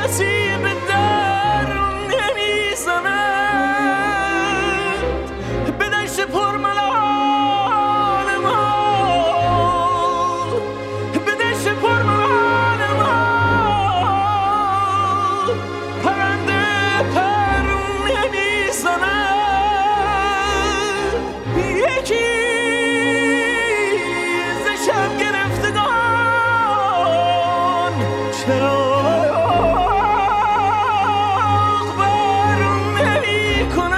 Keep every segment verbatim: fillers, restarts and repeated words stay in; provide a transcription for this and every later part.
کسی به در نمیزند به دشت پرملال ما، به دشت پرملال ما پرنده پر نمیزند. یکی ز شب گرفتگان چراغ بر نمی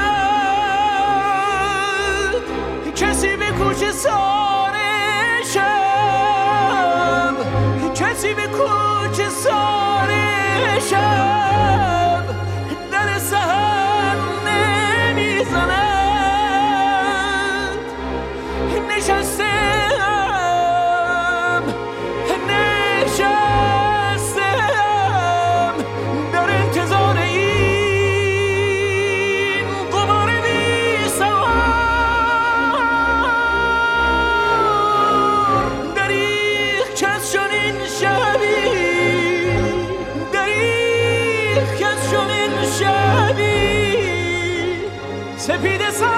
کند، کسی به کوچه سار شب، کسی به کوچه سار شب در سحر نمیزند. نشستم نشستم در انتظار این غبار بی سوار. دریغ کس چنین شبی، دریغ کس چنین شبی سپیده سر